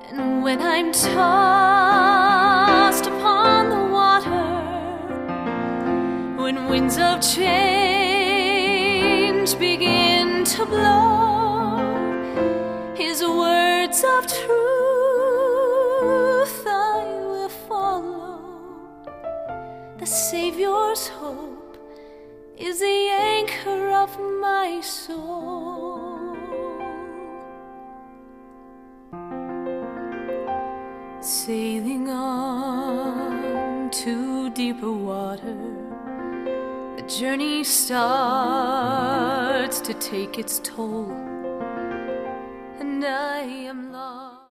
And when I'm tossed upon the water, when winds of change begin to blow, His words of truth I will follow. The Savior's hope is the anchor of my soul. Sailing on to deeper water, the journey starts to take its toll, and I am lost.